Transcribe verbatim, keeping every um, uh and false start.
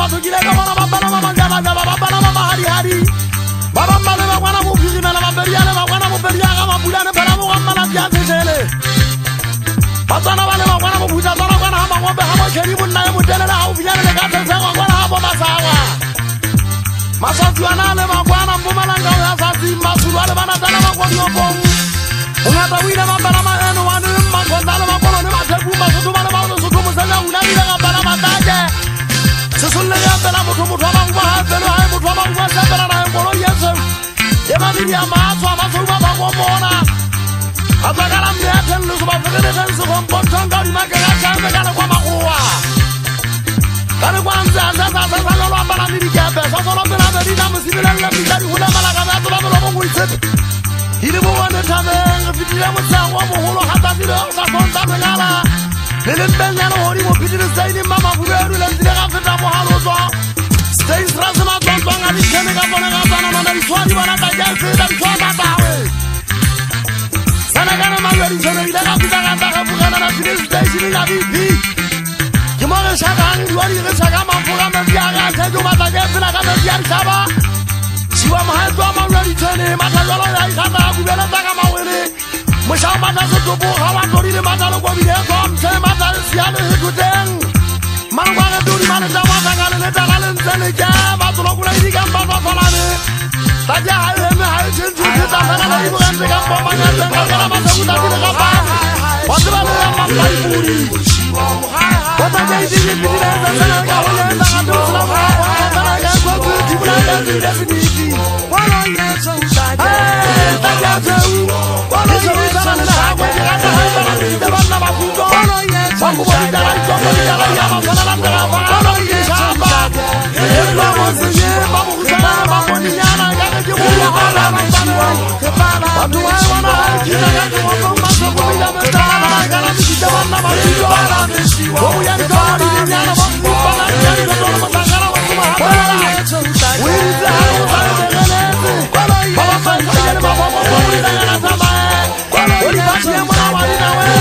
matokile ka bona ba bala mama jaba jaba ba bala mama hari hari ba ba male ba bona mo phiri mela ba beria le ba bona mo beria ga mabulane bala mo ga mala bya tsele ba tsana ba le ba bona mo buta tsana bona ha mangombe ha mo tshedi bonna e motele le ha o finyane le ka tsetse go bona ha bo masawa masatsi ana le ba bona mo malanga ya satsi masulu ale bana tsana ba go dio bong una ba wina ba bala ma eno wa ne ma konda le ba bona ne ba tsebu ba so ba le ba so so mo sala una ile ga bala ma taje se sulle ya bala mo mo ba ba ha belo ha mo ba ba sa bala na ngolo yeso e ba ni ya ma so ba so ba ba go bona abagala mlethe lu so ba fere le so go mpontonga di ma ga cha me ga kwa magoa kana kwa nza nza nza nza lo lo bala ni di ga be so so lo bela be di na mo sibela la mi ga di hula mala ga ba so ba lo mo ngwitse ile mo wana thabe ngafitile mo tsa wa mo holo hata di lo sa konta me ngala le le mbengana hori mo pitile saini mama buberu le ndile ga feta mo halo zo stay strasma tonto ngani kene ga bona ga bana na di twadi bana ta ja se da twada tawe sana kana magari sana ile ga fita ga ta ga bugana na fitile station ya bibi ke mo ga shaka ni wari ga shaka ma fuga me bia ga se jo mata ga fina ga me bia shaba siwa ma ha to ma wari tene mata lo ya ga ta ku bela ta ga ma wele mo sha mata so to bo ha wa tori le mata lo ko bi de ko se mata sia le hu den mangwa ga tori mana ta wa ga le ta ga le ntse ja ba to lo ku le di ga ba ba la ne ta ja ha le me ha chen chu ta ta na le ga se ga ba ma ga ta ga ma ta ku ta di ga ba wa ta le ma ba puri wa ta ja di di di le ta na ga wa le ta ga to la ba ta na ga ko ku di bla da di da di di wa lo ye so ta ta ja ta wa lo ye so ta wa ga ta ha ta di da ba na ba ku do wa lo ye so ta da la ko di da la ya ma ta la da ba wa lo ye so ta ye ba mo se ye ba mo ta ba mo ni ya na ga ke ku ya ha la ma ta wa ke ba la wa do wa wa na ki na ga ko ko ma so ko ya ma ta la ga la di da ba na ba di do la me si wa o ya ko ni ya na ba ku ba la ya ni do ma ta ga la wa ku ma wa la ye so ta we da wa ta ga le wa lo ye so ta ye ba ba ba ni na ga ta ba wa lo ye so ta wa ni na wa